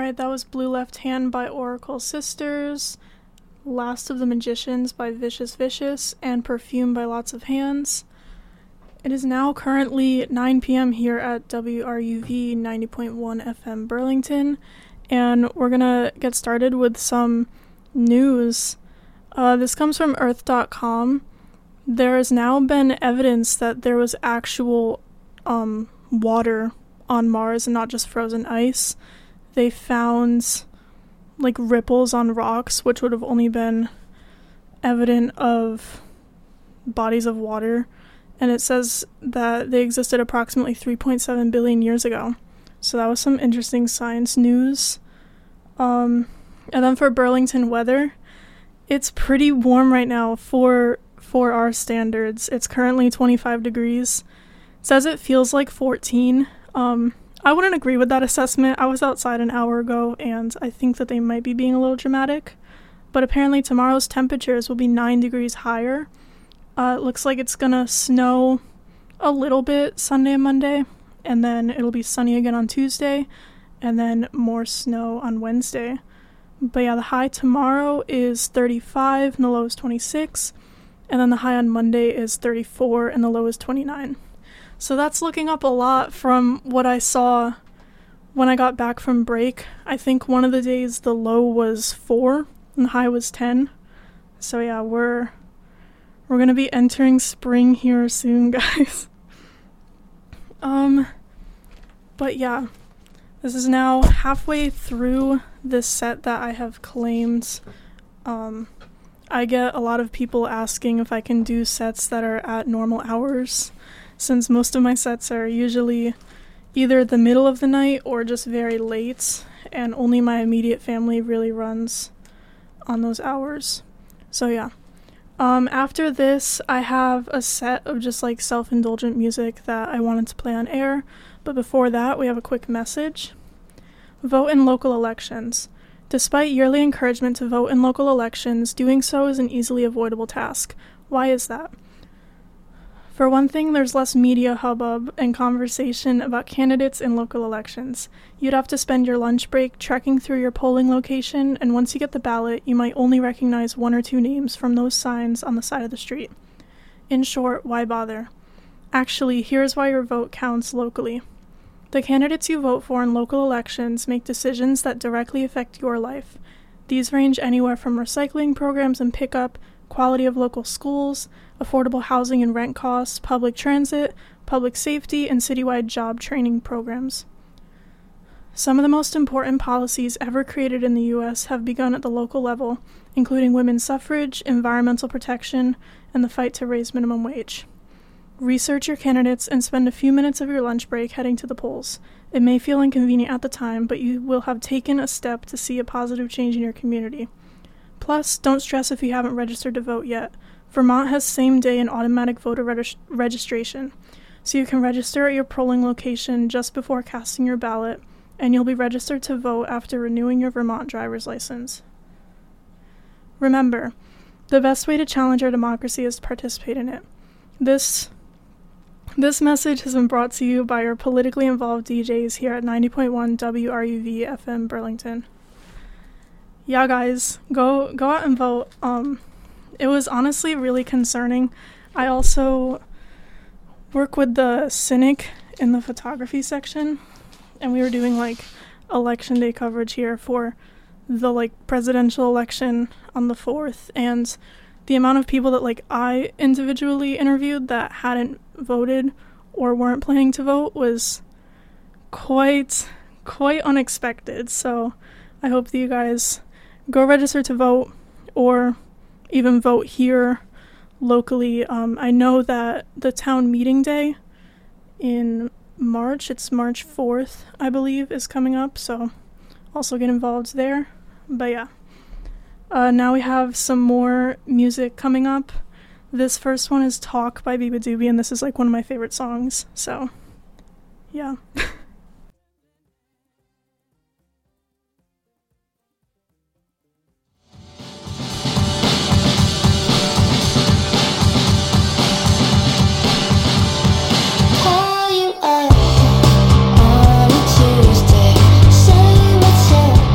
Alright, that was Blue Left Hand by Oracle Sisters, Last of the Magicians by Vicious Vicious, and Perfume by Lots of Hands. It is now currently 9 p.m. here at WRUV 90.1 FM Burlington, and we're gonna get started with some news. This comes from Earth.com. There has now been evidence that there was actual water on Mars and not just frozen ice. They found like ripples on rocks, which would have only been evident of bodies of water. And it says that they existed approximately 3.7 billion years ago. So that was some interesting science news. And then for Burlington weather, it's pretty warm right now for our standards. It's currently 25 degrees. It says it feels like 14. I wouldn't agree with that assessment. I was outside an hour ago, and I think that they might be being a little dramatic. But apparently tomorrow's temperatures will be 9 degrees higher. It looks like it's gonna snow a little bit Sunday and Monday, and then it'll be sunny again on Tuesday, and then more snow on Wednesday. But yeah, the high tomorrow is 35 and the low is 26, and then the high on Monday is 34 and the low is 29. So that's looking up a lot from what I saw when I got back from break. I think one of the days the low was 4 and the high was 10. So yeah, we're gonna be entering spring here soon, guys. But yeah, this is now halfway through this set that I have claimed. I get a lot of people asking if I can do sets that are at normal hours, since most of my sets are usually either the middle of the night or just very late, and only my immediate family really runs on those hours. So yeah. After this, I have a set of just like self-indulgent music that I wanted to play on air, but before that, we have a quick message. Vote in local elections. Despite yearly encouragement to vote in local elections, doing so is an easily avoidable task. Why is that? For one thing, there's less media hubbub and conversation about candidates in local elections. You'd have to spend your lunch break trekking through your polling location, and once you get the ballot, you might only recognize 1 or 2 names from those signs on the side of the street. In short, why bother? Actually, here's why your vote counts locally. The candidates you vote for in local elections make decisions that directly affect your life. These range anywhere from recycling programs and pickup, quality of local schools, affordable housing and rent costs, public transit, public safety, and citywide job training programs. Some of the most important policies ever created in the U.S. have begun at the local level, including women's suffrage, environmental protection, and the fight to raise minimum wage. Research your candidates and spend a few minutes of your lunch break heading to the polls. It may feel inconvenient at the time, but you will have taken a step to see a positive change in your community. Plus, don't stress if you haven't registered to vote yet. Vermont has same-day and automatic voter registration, so you can register at your polling location just before casting your ballot, and you'll be registered to vote after renewing your Vermont driver's license. Remember, the best way to challenge our democracy is to participate in it. This message has been brought to you by our politically involved DJs here at 90.1 WRUV FM Burlington. Yeah, guys, go out and vote. It was honestly really concerning. I also work with the Cynic in the photography section, and we were doing like election day coverage here for the like presidential election on the 4th, and the amount of people that like I individually interviewed that hadn't voted or weren't planning to vote was quite unexpected. So I hope that you guys go register to vote, or even vote here locally. I know that the town meeting day in March, it's March 4th, I believe, is coming up, so also get involved there. But yeah. Now we have some more music coming up. This first one is Talk by Biba Doobie, and this is like one of my favorite songs, so yeah. Call you up on a Tuesday, say what's up.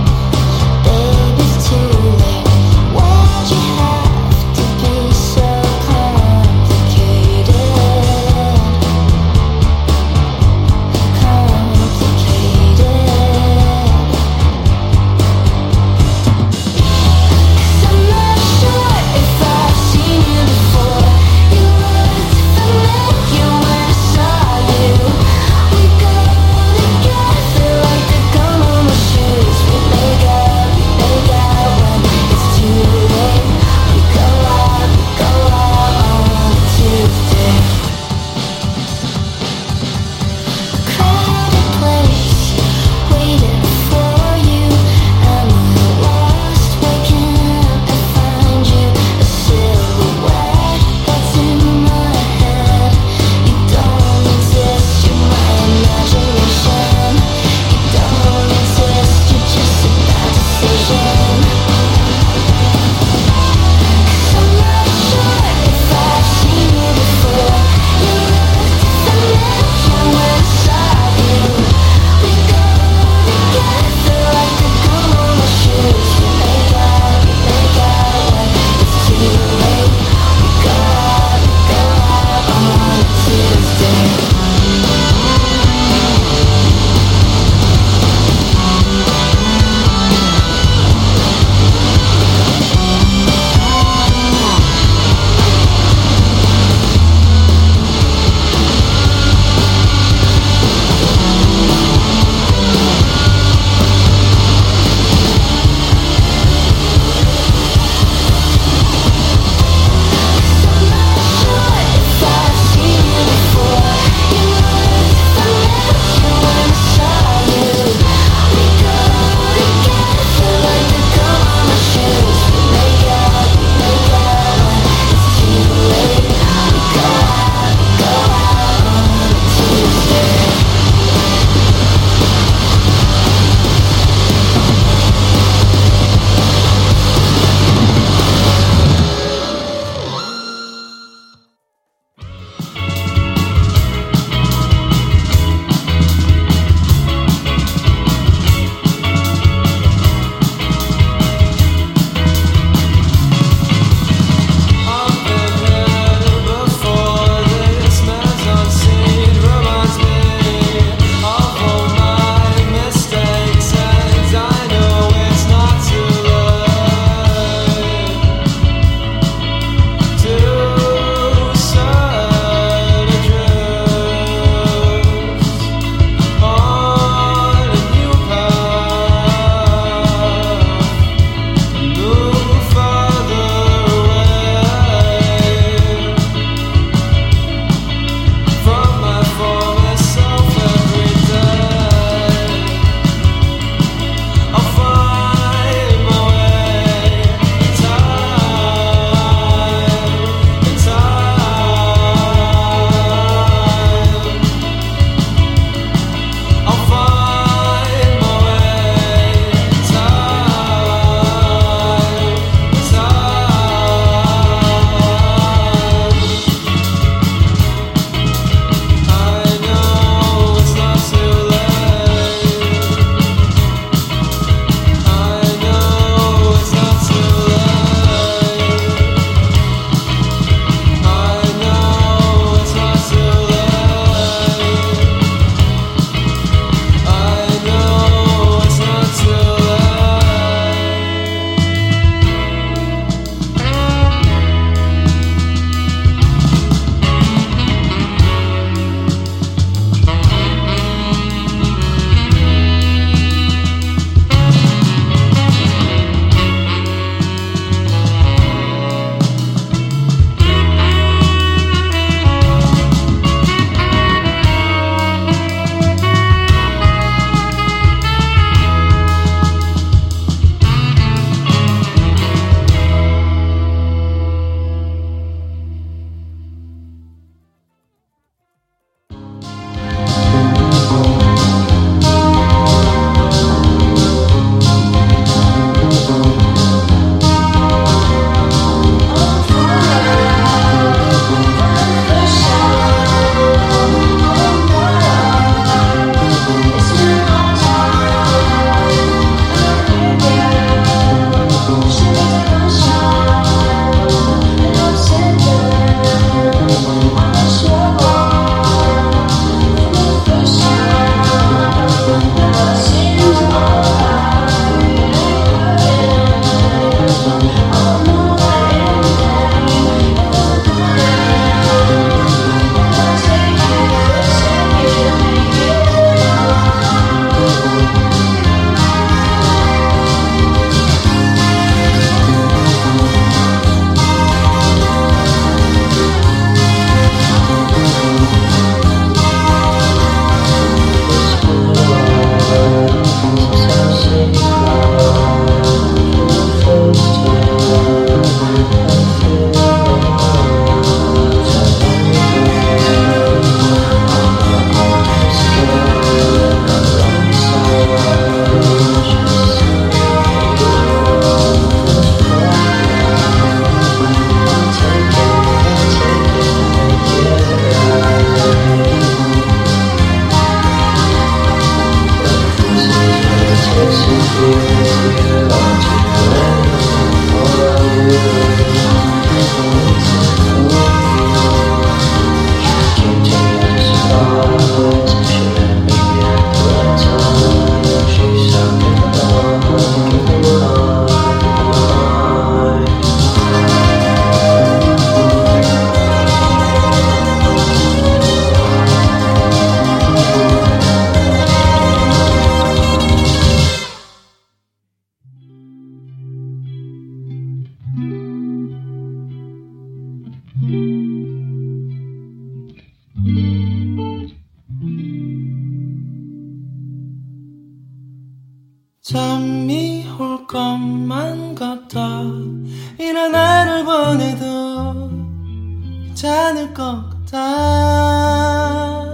잠이 올 것만 같아. 이런 하루 보내도 괜찮을 것 같아.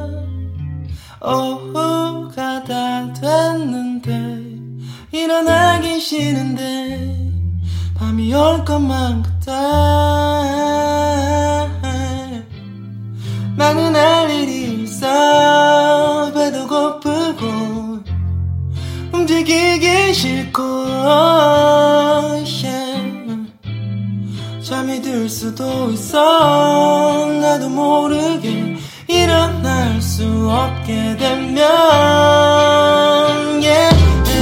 오후가 다 됐는데 일어나기 싫은데 밤이 올 것만 같아. 나는 할 일이 있어. 배도 고프고 움직이기 싫고 yeah. 잠이 들 수도 있어. 나도 모르게 일어날 수 없게 되면 yeah.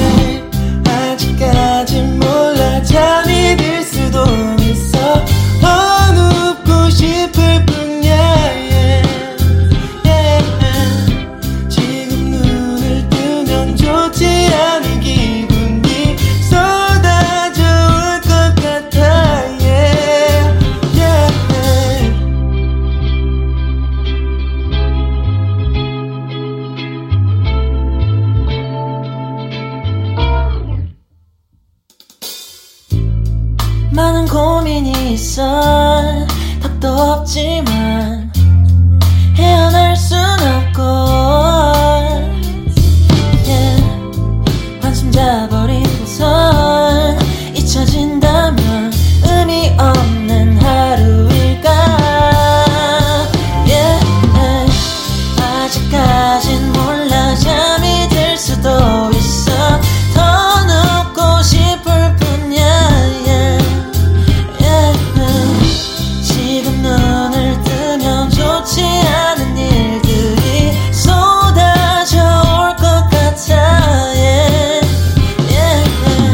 아직까지 몰라. 잠이 들 수도 있어. 더 눕고 싶을 뿐이야 yeah. Yeah. 지금 눈을 뜨면 좋지 않은 기분이 쏟아져 올 것 같아 yeah. Yeah. 많은 고민이 있어. 답도 없지만 헤어날 순 없고 yeah. 한숨 자버리고선 잊혀진다면 의미 없는 하루일까 yeah. 아직까진 몰라. 잠이 들 수도 있어. 더 눕고 싶을 뿐이야 yeah. 지금 눈을 뜨면 좋지 않은 일들이 쏟아져 올 것 같아 yeah. Yeah.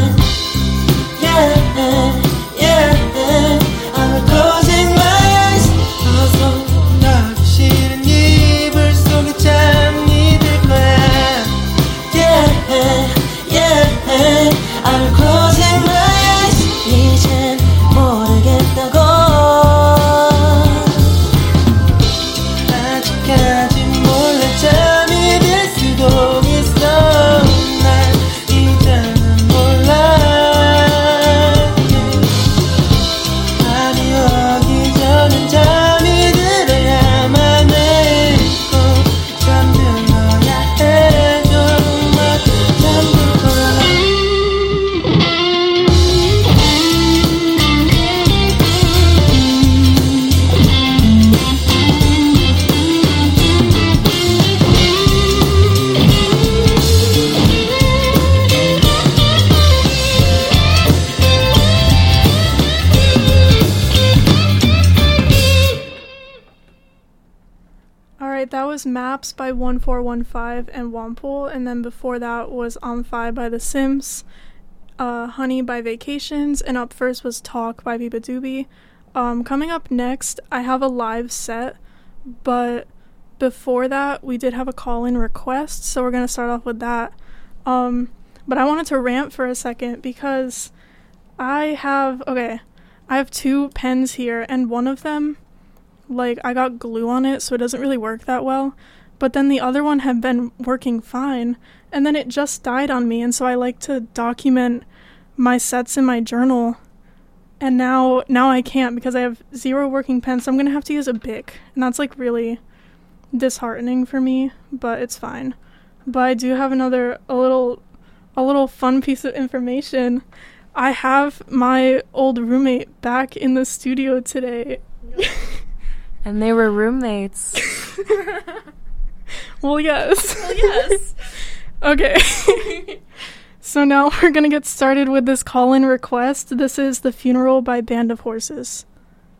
Yeah. Yeah. I'm closing my eyes. 벗어나기 싫은 이불 속에 잠이 들 거야 yeah. Yeah. I'm closing my eyes. 이젠 모르겠다고. 아직까지 몰라. 잠이 들 수도 있어. 난 이제는 몰라 밤이 오기 전엔 잠이 들어야만 해. 꼭 잠들어야 해. 정말 잠들 거야. Alright, that was Maps by 1415 and Wampool, and then before that was Fi by The Sims, Honey by Vacations, and up first was Talk by Biba Doobie. Coming up next, I have a live set, but before that, we did have a call-in request, so we're gonna start off with that. But I wanted to rant for a second because I have two pens here, and one of them, like, I got glue on it, so it doesn't really work that well. But then the other one had been working fine, and then it just died on me, and so I like to document my sets in my journal. And now I can't because I have 0 working pens, so I'm gonna have to use a Bic. And that's, like, really disheartening for me, but it's fine. But I do have a little fun piece of information. I have my old roommate back in the studio today. And they were roommates. Well, yes. Okay. So now we're gonna get started with this call-in request. This is The Funeral by Band of Horses.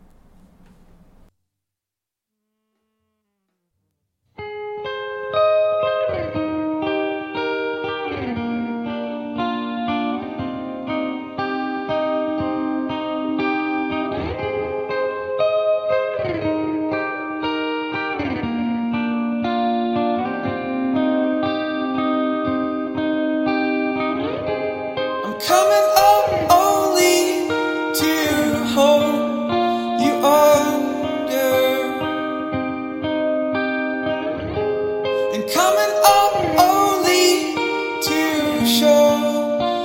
Coming up only to hold you under, and coming up only to show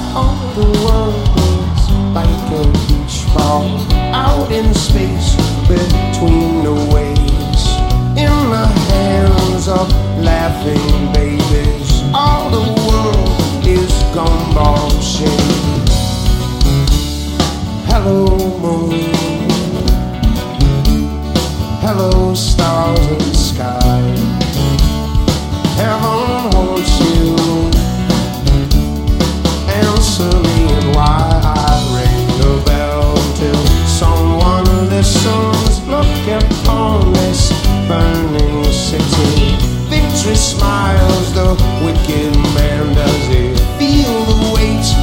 All the world is like a beach ball out in space between the waves, in the hands of laughing babies. All the world is gumball shape. Hello moon, hello stars in the sky. Heaven wants you. Answer me and why I ring the bell till someone listens. Look upon this burning city. Victory smiles, the wicked man does he feel the weight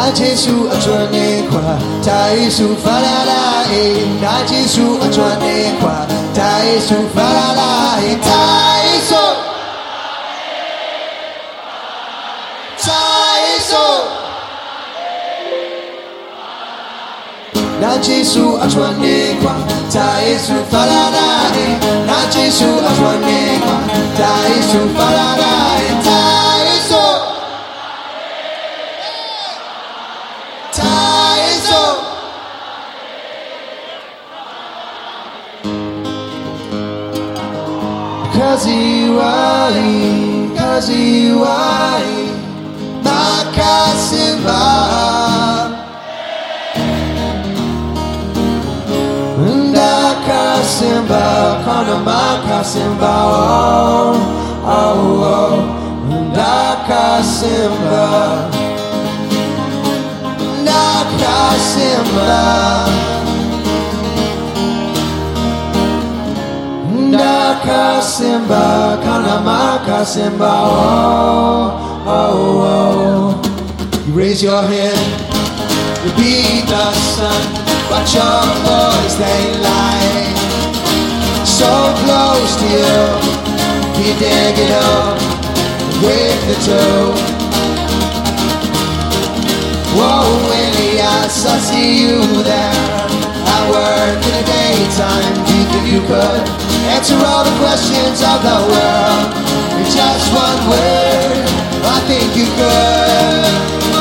那结束转年华，太舒服啦啦哎，那结束转年华，太舒服啦啦哎，太舒。那结束转年华，太舒服啦啦哎，那结束转年华，太舒服啦啦哎，太舒。Cause you are, Makasimba, Ndakasimba, Kana Makasimba, oh, oh, oh, Ndakasimba, Ndakasimba. Ndakasimba, kana makasimba, oh, oh, oh. You raise your hand, you beat the sun, but your voice they lie. So close to you, you dig it up with the toe. Whoa, Elias, I see you there. I work in the daytime, do you think you could answer all the questions of the world in just one word? I think you could.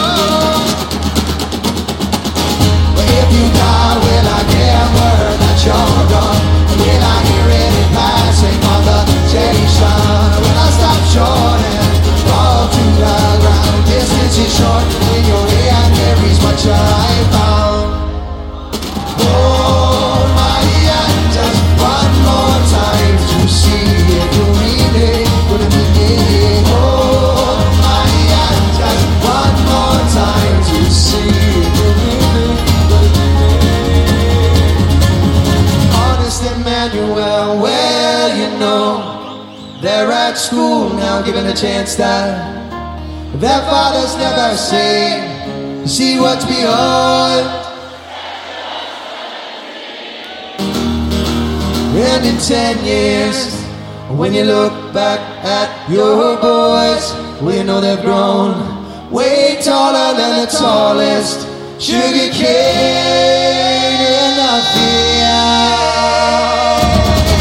But if you die, will I get word that you're gone? Will I hear it in passing conversation? Will I stop short and fall to the ground? Distance is short when your hand carries what your eye found. Oh my God, just one more time to see if you really would have been. Oh my God, just one more time to see if you really would have been. Honest Emmanuel, well you know, they're at school now given a chance that their fathers never say, see what's beyond. And in 10 years, when you look back at your boys, we know they've grown way taller than the tallest sugar cane in the field.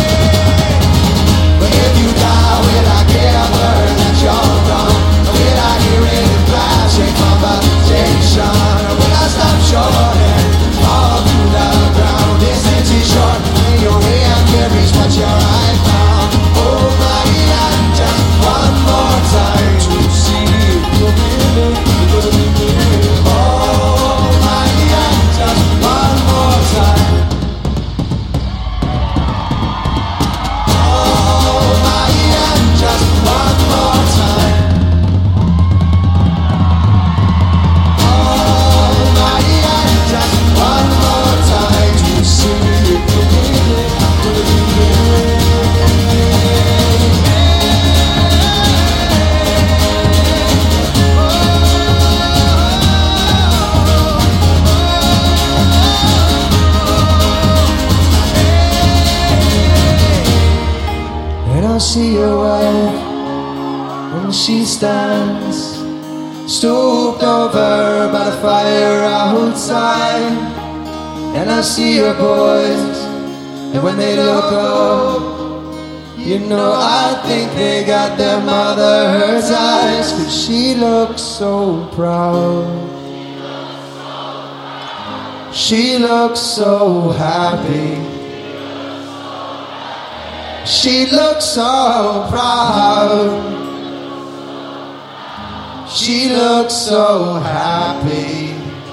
But if you die, will I get word that you're gone? Or will I hear it in flashing conversation? Or will I stop short and fall to the ground? Distance is short, and your hand carries what your eye found. Oh my God, just one more time to see you. Oh my God, just one more time. Oh my God, just one more time. Oh my God, just one more time to see you. And I see your wife, and she stands stooped over by the fire outside. And I see your boys, and when they look up, you know I think they got their mother's eyes. 'Cause she looks so proud, she looks so happy, she looks so proud, she looks so happy.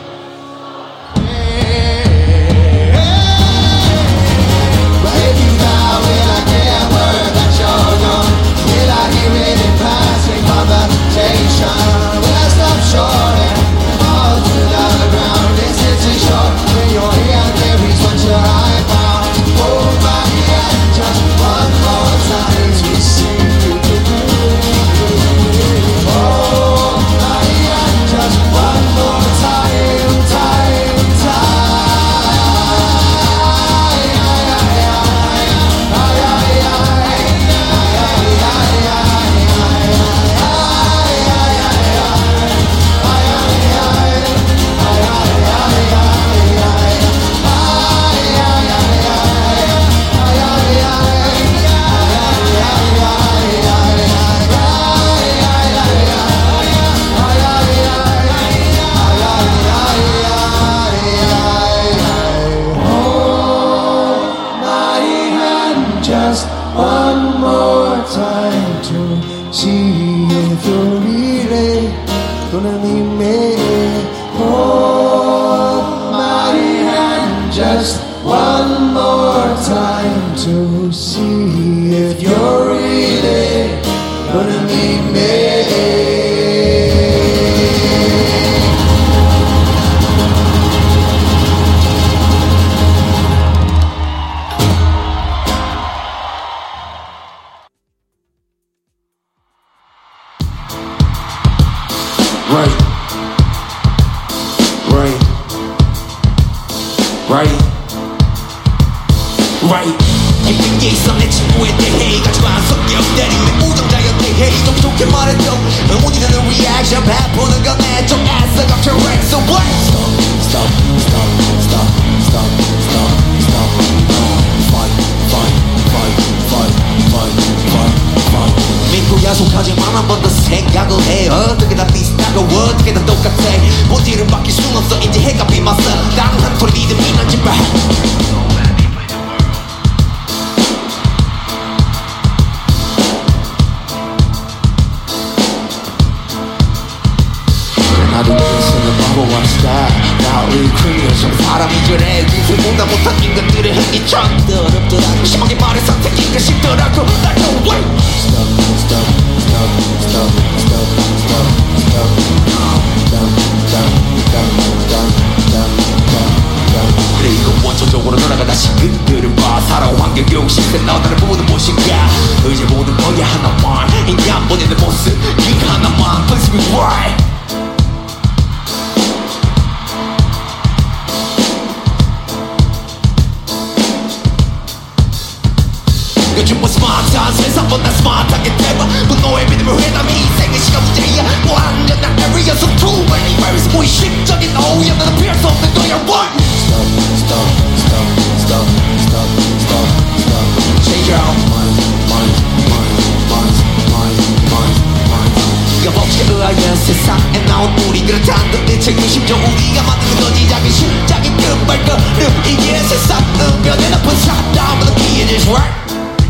Will I stop short and fall to the ground? Distance is short when your hand carries what your eye found. Oh my God, just one more time to see you. Oh my God, just one more time. just one more time to see if you're really gonna need me. Right. 깊게 있어 내 친구에 대해 가지만 성격 때리는 우정자였대 hey 좀 좋게 말해줘 의문이 드는 reaction 바쁘는 건 내 쪽 애써 걱정 right so what stop 믿고 약속하지만 한 번 더 생각을 해 어떻게 다 비슷하고 어떻게 다 똑같아 본질은 바뀔 순 없어 이제 해가 비맞서 다른 한 소리 믿음이 난지 봐 나도 인생은 바보와 스타일 나의 크리에서 사람이 그래 기술보다 못한 인간들의 흥미처럼 더럽더라고 심하게 말해 선택인가 싶더라고 I know what 그래 이거 원초적으로 돌아가 다시 그들을 봐 살아온 환경 교육 시스템 나다를 보는 무엇인가 이제 모든 거야 하나만 인간 보내는 모습 그 하나만 Please be right 요즘 뭐 스마트한 세상보다 스마트하게 돼봐 분노의 믿음을 회담해 인생의 시간 문제야 완전한 에리어서 too many worries 무의식적인 오염되는 피할 수 없는 거야 what stop change your mind 네가 법칙에 의하여 세상에 나온 우리 그렇다는 듯 대체 유심적 우리가 만드는 거지 작은 실작인 그 발걸음 이게 세상 은변의 나쁜 사람은 느끼게 just right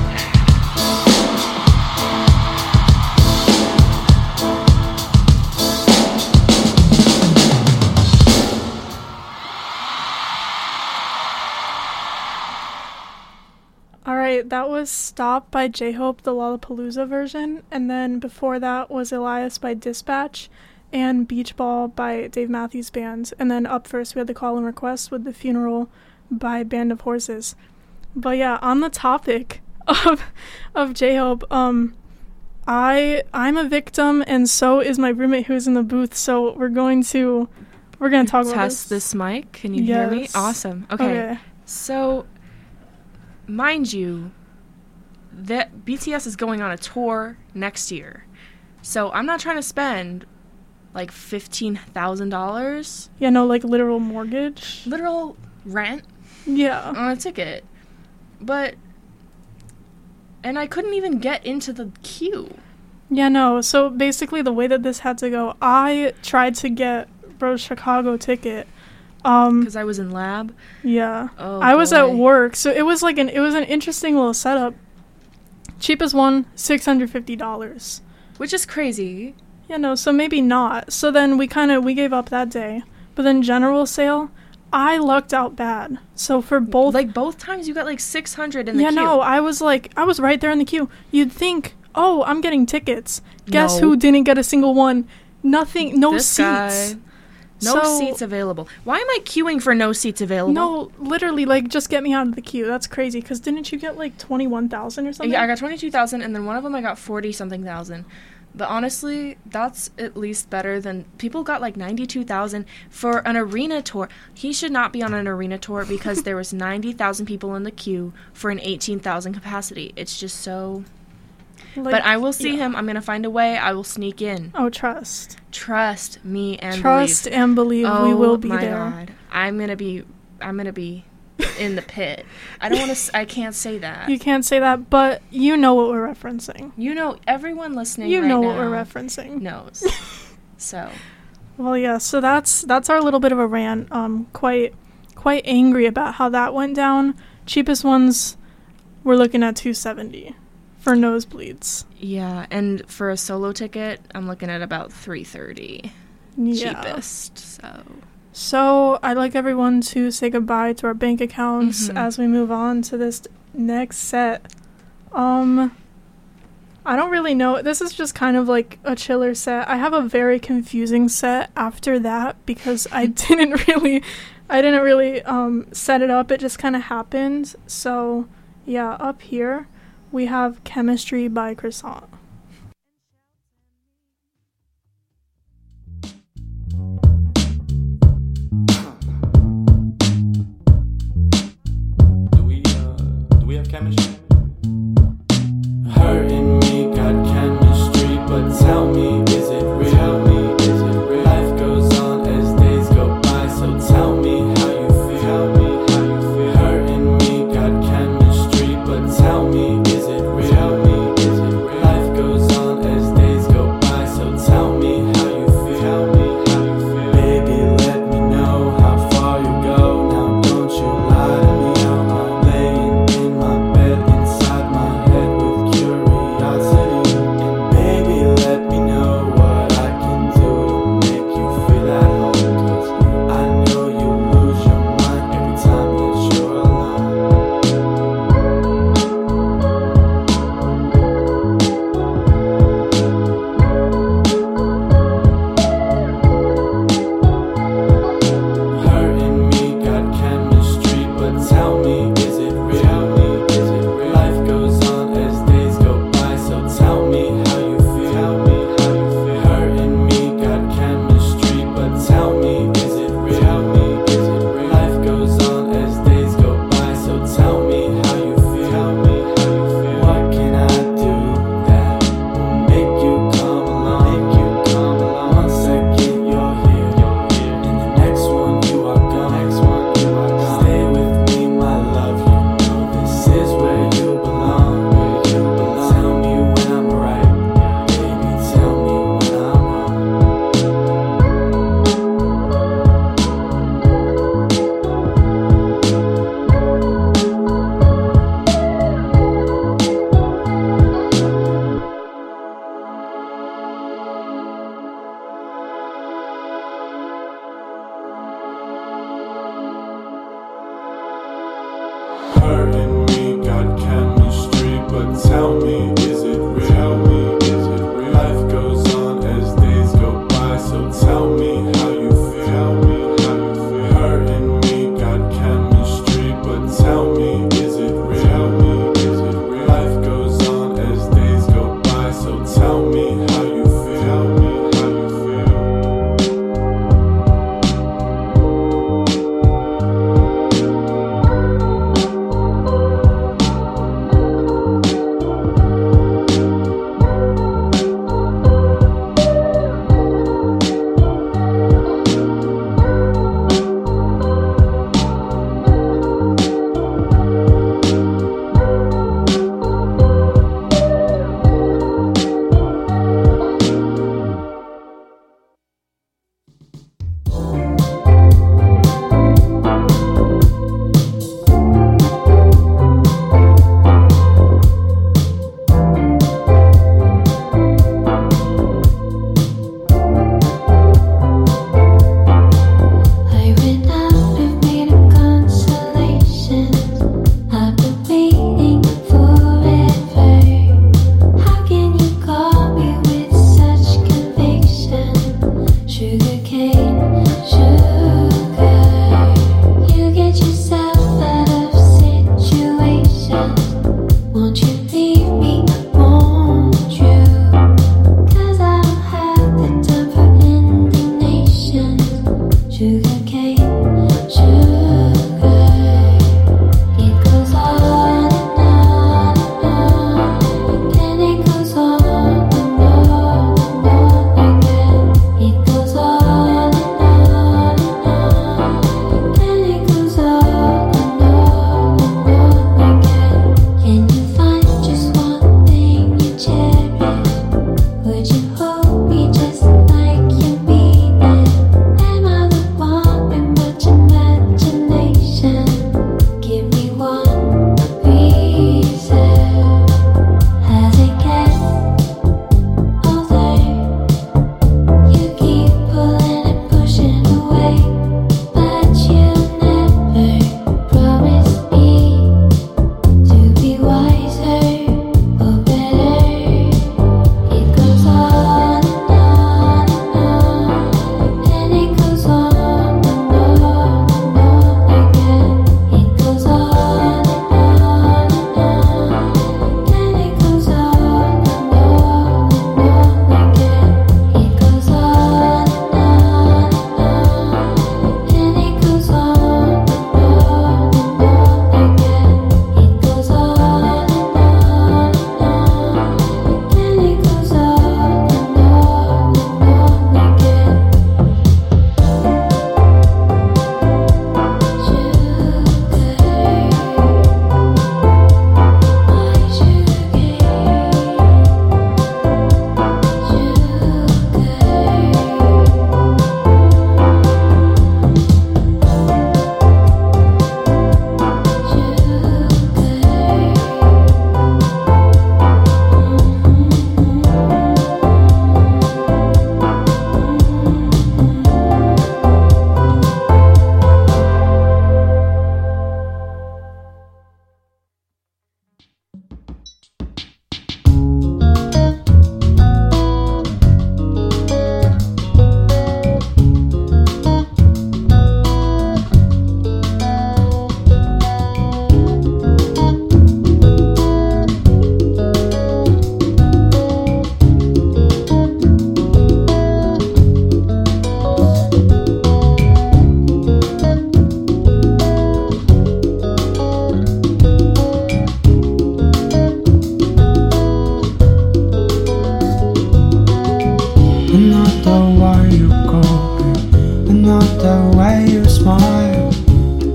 Alright, that was Stop by J-Hope, the Lollapalooza version, and then before that was Elias by Dispatch, and Beach Ball by Dave Matthews Band, and then up first we had the Call and Request with The Funeral by Band of Horses. But yeah, on the topic of J-Hope, I'm a victim, and so is my roommate who's in the booth, so we're going to talk about Test this mic. Can you hear me? Awesome. Okay. So, mind you, that BTS is going on a tour next year. So I'm not trying to spend like $15,000. Yeah, no, like literal mortgage. Literal rent. Yeah. On a ticket. And I couldn't even get into the queue. Yeah, no. So basically the way that this had to go, I tried to get Bro's Chicago ticket. Because I was in lab? Yeah. I was at work, so it was an interesting little setup. Cheapest one, $650. Which is crazy. Yeah, no, so maybe not. So then we gave up that day. But then general sale, I lucked out bad. So for both... Like, both times you got, like, $600 in the queue. Yeah, no, I was right there in the queue. You'd think, oh, I'm getting tickets. Guess who didn't get a single one? Nothing, no this seats. Guy. No seats available. Why am I queuing for no seats available? No, literally, just get me out of the queue. That's crazy, because didn't you get, 21,000 or something? Yeah, I got 22,000, and then one of them I got 40-something thousand. But honestly, that's at least better than... People got, 92,000 for an arena tour. He should not be on an arena tour because there was 90,000 people in the queue for an 18,000 capacity. It's just so... but I will see him. I'm going to find a way. I will sneak in. Oh, trust. Trust me and believe. Trust and believe. We will be there. Oh, my God. I'm going to be in the pit. I can't say that. You can't say that, but you know what we're referencing. You know, everyone listening right now. You know what we're referencing. Knows. So. Well, yeah, so that's our little bit of a rant. Quite angry about how that went down. Cheapest ones, we're looking at $270 for nosebleeds. Yeah, and for a solo ticket, I'm looking at about $330. Yeah. Cheapest, so. So I'd like everyone to say goodbye to our bank accounts as we move on to this next set. I don't really know. This is just kind of like a chiller set. I have a very confusing set after that because I didn't really set it up. It just kind of happened. So yeah, up here we have Chemistry by Croissant. Do we have chemistry? Her and me got chemistry, but tell me, is it real? Life goes on as days go by, so tell me how you feel. Her and me got chemistry, but tell me, is it real? Life goes on as days go by, so tell me how you feel. Baby, let me know how far you go. Now don't you lie to me. I'm laying in my bed inside my head with curiosity. And baby, let me know what I can do to make you feel at home. 'Cause I know you lose your mind every time that you're alone. Her and me got chemistry, but tell me, is it real? Life goes on as days go by, so tell me how you feel. Her and me got chemistry, but tell me, is it real? Life goes on as days go by, so tell me how you feel. What can I do that will make you come along? One second you're here, and the next one you are gone. Stay with me, my love. You know this is where you belong. Tell me when I'm right, baby. Tell me when I'm wrong. Her and me got chemistry, but tell me, is it real? Life goes on as days go by, so tell me how you feel. Her and me got chemistry, but tell me, is it real? Life goes on as days go by, so tell me how you feel.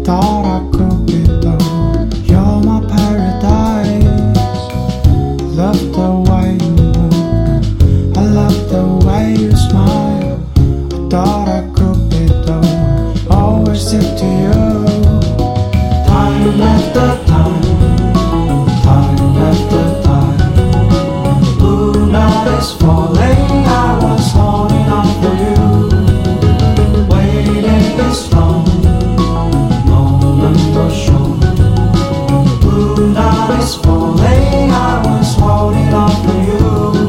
thought I could be though. You're my paradise. Love the way you move. I love the way you smile. I thought I could be though. Always stick to you. Time after time. Time after time. Blue night is falling. I was holding on for you. Waiting this long. Blue night is falling, I was holding on for you.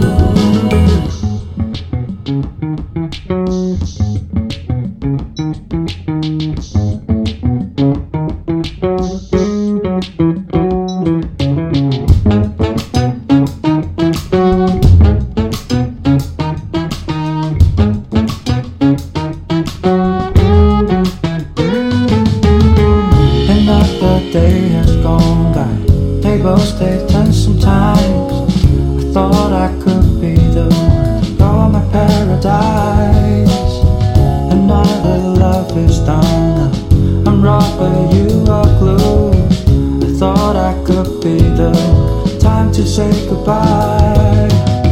Another day has gone by. Tables they turn sometimes. I thought I could be the one. You're my paradise. Another love is done now. I'm rubber, you are glue. I thought I could be the one. Time to say goodbye.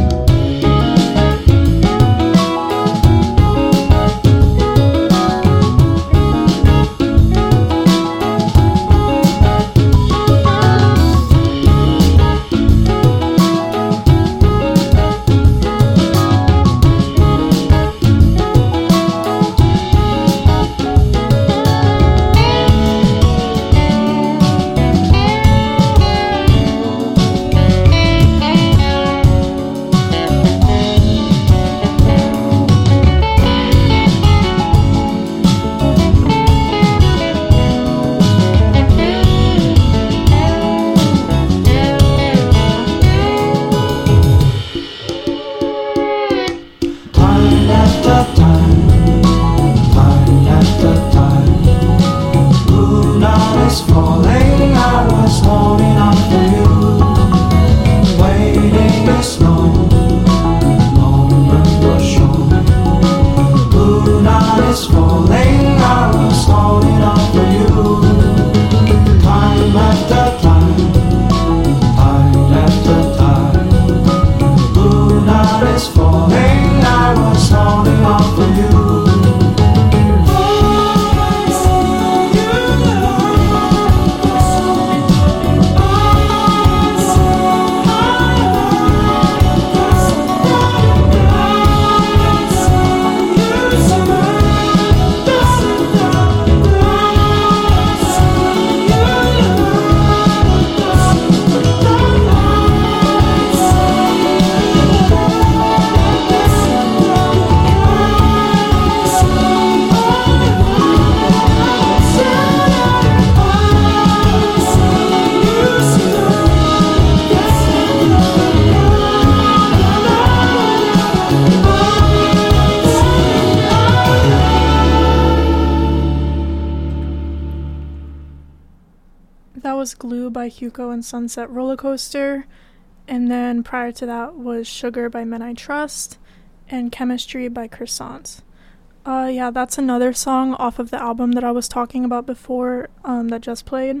That was Glue by Hugo and Sunset Rollercoaster, and then prior to that was Sugar by Men I Trust, and Chemistry by Croissants. Yeah, that's another song off of the album that I was talking about before, that just played.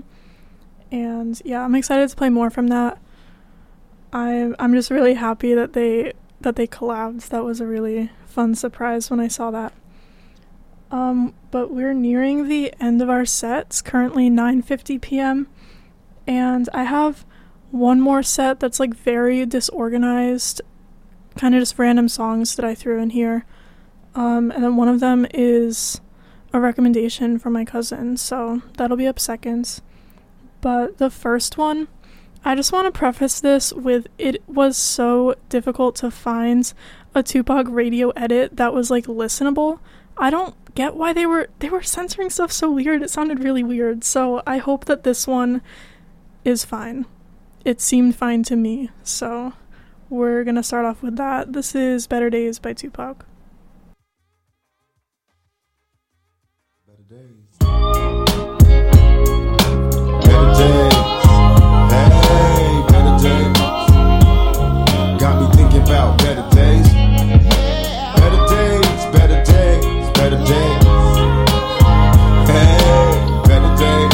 And yeah, I'm excited to play more from that. I'm just really happy that they collabed. That was a really fun surprise when I saw that. But we're nearing the end of our sets, currently 9:50 p.m. And I have one more set that's like very disorganized, kind of just random songs that I threw in here. And then one of them is a recommendation from my cousin, so that'll be up second. But the first one, I just want to preface this with, it was so difficult to find a Tupac radio edit that was like listenable. I don't get why they were censoring stuff so weird. It sounded really weird. So I hope that this one is fine. It seemed fine to me. So we're gonna start off with that. This is Better Days by Tupac. Better days. Better days. Hey, better days. Got me thinking about better days. Better days, better days, better days. Hey, better days.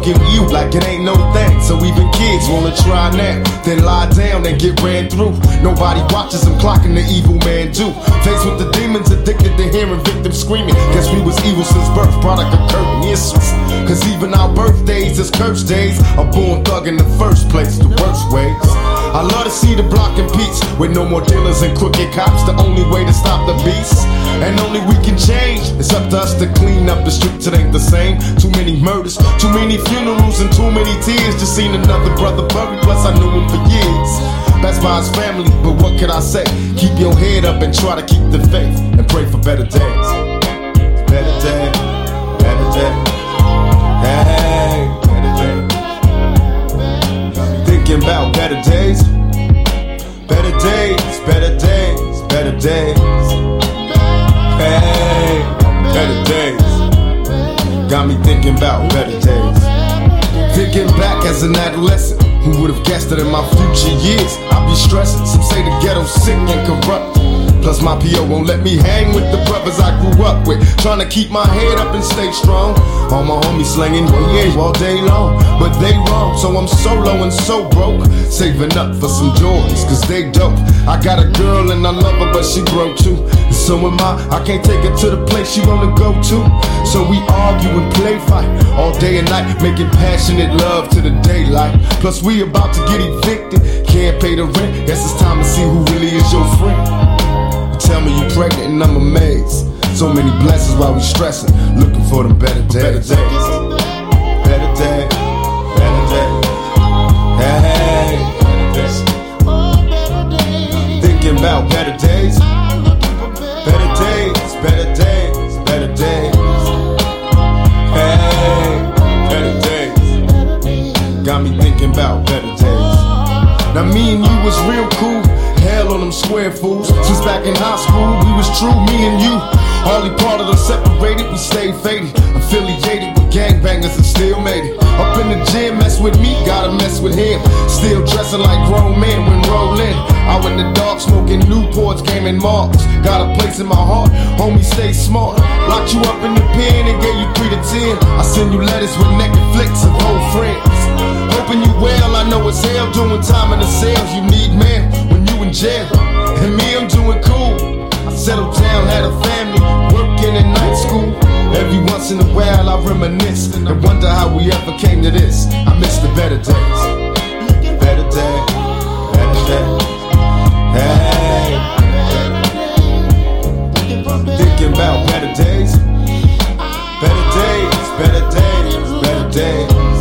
talking you like it ain't no thing. So even kids wanna try now, then lie down and get ran through. Nobody watches them clocking the evil man do. Faced with the demons, addicted to hearing victims screaming. Guess we was evil since birth, product of curtain issues. Cause even our birthdays is cursed days. A born thug in the first place, the worst ways. I love to see the block in peace, with no more dealers and crooked cops. The only way to stop the beast, and only we can change. It's up to us to clean up the streets, it ain't the same. Too many murders, too many funerals, and too many tears. Just seen another brother buried, plus I knew him for years. That's by his family, but what could I say? Keep your head up and try to keep the faith, and pray for better days. Better days, better days. Hey, better days. Thinking about better days. Better days, better days, better days. Hey, better days. Got me thinking about better days. Thinking back as an adolescent, who would've guessed that in my future years I'd be stressing? Some say the ghetto's sick and corrupt. Plus my P.O. won't let me hang with the brothers I grew up with. Trying to keep my head up and stay strong. All my homies slanging yeah all day long, but they wrong, so I'm solo and so broke. Saving up for some Jordans, cause they dope. I got a girl and I love her, but she broke too. And so am I can't take her to the place she wanna go to. So we argue and play fight all day and night, making passionate love to the daylight. Plus we about to get evicted, can't pay the rent. Guess it's time to see who really is your friend. Tell me you pregnant and I'm amazed. So many blessings while we stressing, looking for them better days. Better days, better days, better days. Hey, better days. Thinking about better days. Better days, better days, better days. Hey, better days. Got me thinking about better days. Now me and you was real cool. Hell on them square fools. Since back in high school, we was true, me and you. Hardly part of them separated, we stayed faded. Affiliated with gangbangers and still made it. Up in the gym, mess with me, gotta mess with him. Still dressing like grown men when rolling. Out in the dark, smoking Newports, gaming marks. Got a place in my heart, homie, stay smart. Locked you up in the pen and gave you 3 to 10. I send you letters with naked flicks of old friends. Hoping you well, I know it's hell doing time in the cells. You need man when you in jail, and me, I'm doing cool. I settled down, had a family, working in night school. Every once in a while I reminisce and wonder how we ever came to this. I miss the better days. Better days, better days. Hey, thinking about better days. Better days, better days, better days.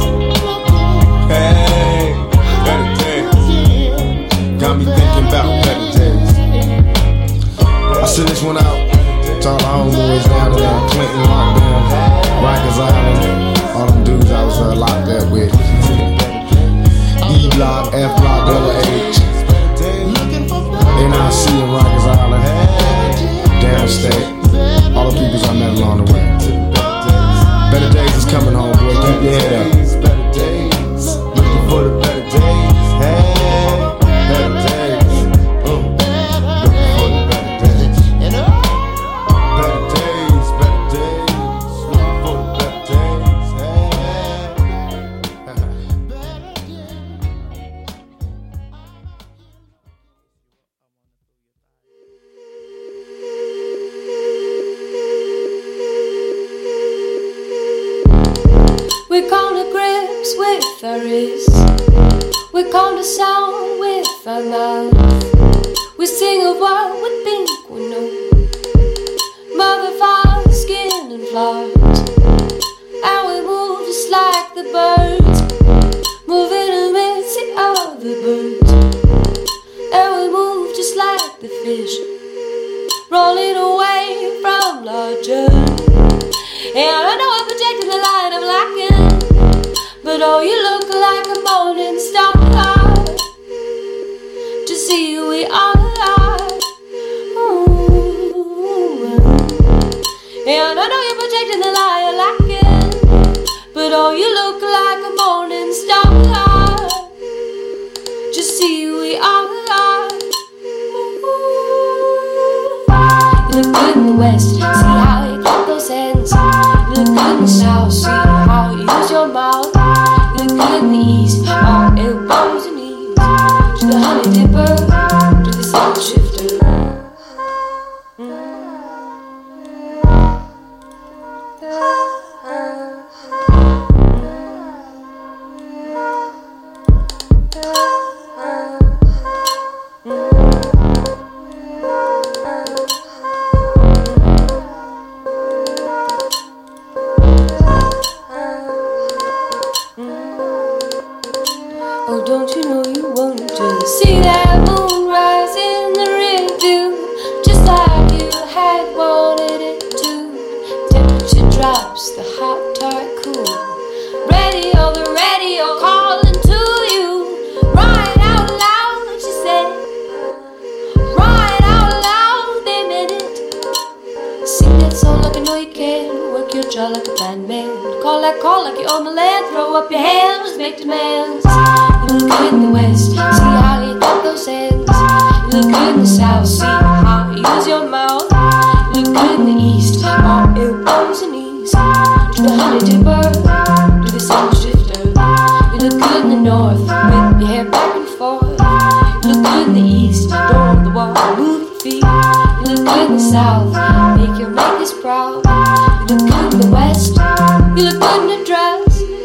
Hey, better days. Got me thinking about better days. I send this one out to all the homeboys down there, Clinton, lockdown, Rikers Island, all them dudes I was locked up with. E Block, F Block, Double H, NIC in Rikers Island, downstate, all the peoples I met along the way. Better days is coming home, boy. Keep your head up. Better days, looking for the better days. Hey, better days. We come to grips with our wrist. We come to sound with our mouth. We sing of what we think we know. Motherfucker, skin and flowers. And we move just like the birds, moving amidst the other birds. And we move just like the fish, rolling away from larger. And I know I'm projecting the light I'm lacking, but oh, you look like a morning star. To see who we are. Ooh. And I know you're projecting the light I'm lacking, but oh, you look like a morning star. Just see who we are. You look good in the west, see how you clap those hands. You look good in the south, see how you use your mouth. the east, our elbows and knees. To the honey dipper, to the soul shifter. Oh, don't you know you want to see that moon rise in the rear view, just like you had wanted it to. Temperature drops, the hot tart cool. Radio, the radio calling to you. Right out loud, she said it. Right out loud, they meant it. Sing that song like you know you can. Work your jaw like a blind man. Call like you own the land. Throw up your hands, make demands. You look good in the west, see how you got those hands. You look good in the south, see how you use your mouth. You look good in the east, all elbows and knees. To the honey dipper, to the sun shifter. You look good in the north, with your hair back and forth. You look good in the east, don't hold the wall, move your feet. You look good in the south, make your makers proud. You look good in the west, you look good in the dress.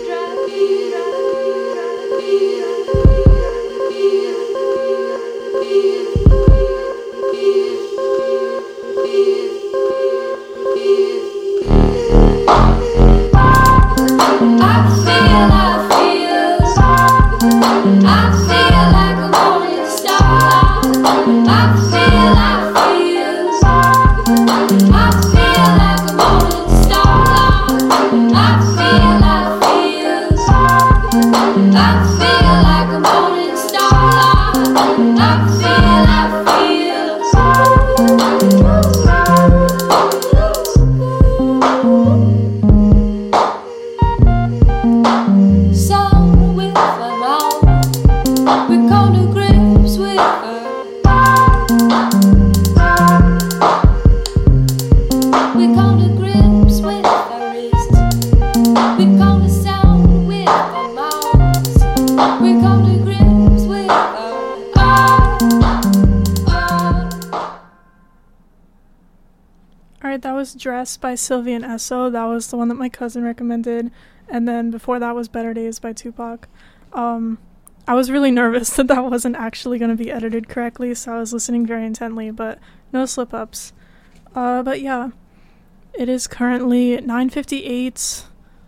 That was Dress by Sylvie and Esso. That was the one that my cousin recommended. And then before that was Better Days by Tupac. I was really nervous that wasn't actually going to be edited correctly, so I was listening very intently, but no slip-ups. But yeah, it is currently 9:58.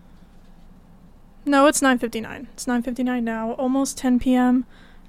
No, it's 9:59. It's 9:59 now, almost 10 p.m.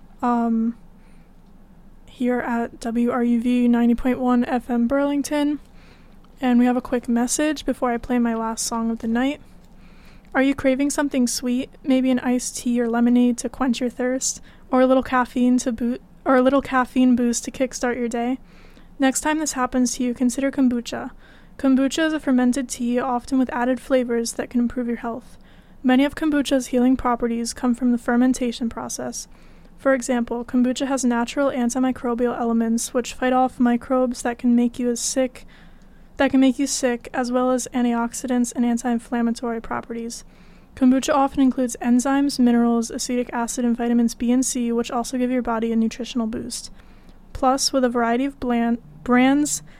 Here at WRUV 90.1 FM Burlington. And we have a quick message before I play my last song of the night. Are you craving something sweet? Maybe an iced tea or lemonade to quench your thirst, or a little caffeine boost to kickstart your day? Next time this happens to you, consider kombucha. Kombucha is a fermented tea, often with added flavors that can improve your health. Many of kombucha's healing properties come from the fermentation process. For example, kombucha has natural antimicrobial elements which fight off microbes that can make you sick, as well as antioxidants and anti-inflammatory properties. Kombucha often includes enzymes, minerals, acetic acid, and vitamins B and C, which also give your body a nutritional boost. Plus, with a variety of brands